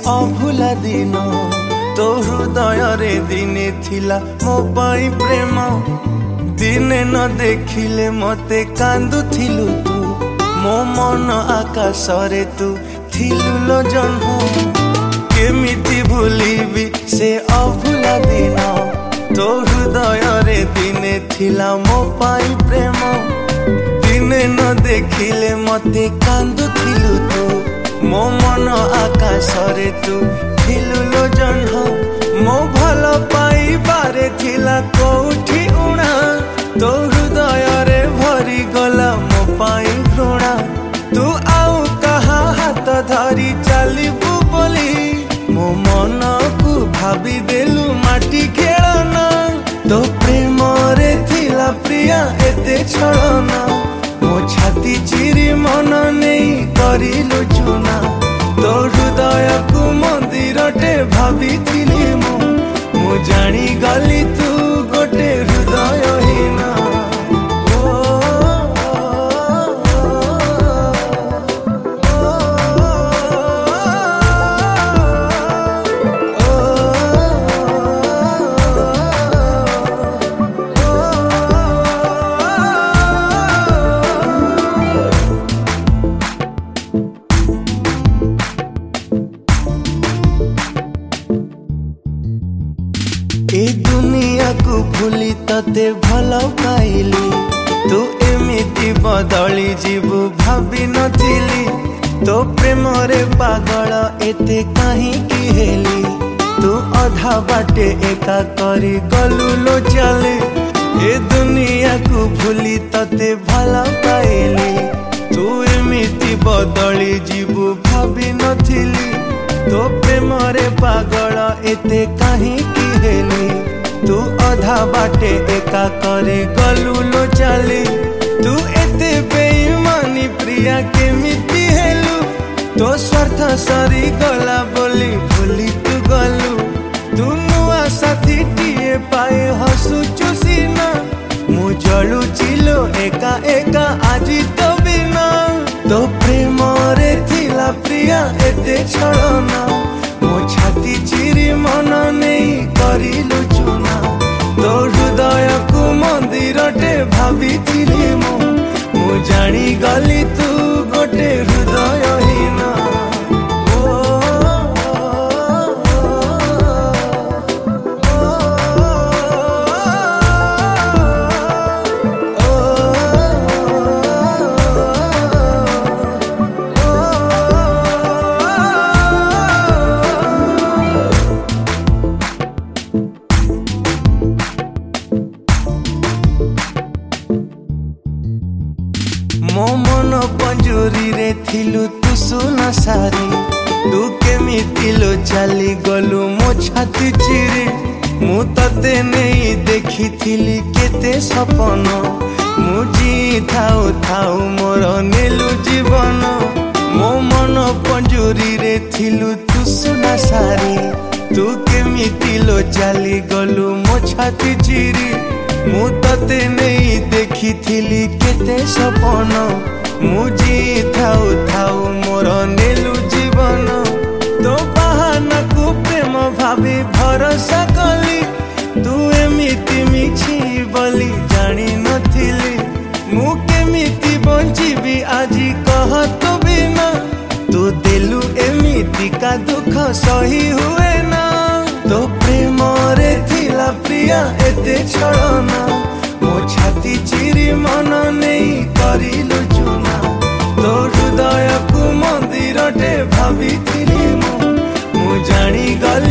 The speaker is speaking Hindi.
अभुला दिन तो हृदय रे दिने थिला मो पाई प्रेम दिने न देखिले मते कांदुथिलु तू मो मन आकाश रे तू थिलु लो जन्म केमिति भूलिबी से अभुला दिन तो हृदय रे दिने थिला मो पाई प्रेम दिने न देखिले मते कांदुथिलु तू मो मन आकाश रे तू थिलु लो जन्म मो भल पाई बारे थिला कोठी उणा तो हृदय रे भरी गला मो पाई घृणा तू आउ कहा हाथ धरी चलिबू बोली मो मन को भाभी देलु माटी खेलना तो प्रेम रे थिला प्रिया एते छलना मो छाती चिरी मन नहीं करिलु चुना तो हृदय को मंदिर टे भाभी थिली मु जानी गली तू गोटे हृदय हीना ए दुनिया को भूली तते भल पाइली तू एमिति बदली जीवु भाभी नथिली तो प्रेम रे पागल एते कहीं की हेली तू अधा बाटे एका करी गलु लो चले ए दुनिया को भूली तते भल पाइली तू एमिति बदली जीवु भाभी नथिली तो प्रेम रे पागल एते कहीं की हेली तू अधा बाटे एका करे गलु लो चली तू एते बेईमानी प्रिया केमिति हेलु तो स्वार्थ सरी गला बोली भूली तू गलु तू नुआ साथी टीए पाए हसुचु सीना मु जलु चिलो एका एका आजी तो बिना तो प्रेम रे थिला प्रिया एते छलना मो छाती चिरी मन नहीं करिलु चुना तो हृदय को मंदिर टे भाभी थिली मु जानी गली तू गोटे हृदय हीना मो मन पंजुरी रे थिलु तू सुना सारी तू केमिति लो चली गलु मो छाती चिरी मु तते नहीं देखी थिली केते सपन मु जी थाउ थाउ मोर नेलु जीवन मो मन पंजुरी रे थिलु तू सुना सारी तू केमिति लो चली गलु मो छाती चिरी मु तते नहीं देखी थिली केते सपन मु जी थाउ थाउ मोर नेलु जीवन तो बहाना को प्रेम भाभी भरोसा कली तू एमिति मिछि बोली जानी नथिली मु केमिति बंचिबी आजी कह तो बिना तू देलु एमिति का दुख सही हुए ना तो प्रेम रे थिला प्रिया एते छलना मो छाती चिरी मन नहीं करिलु चुना तो हृदय को मंदिर टे भाभी थिली मु जानी गली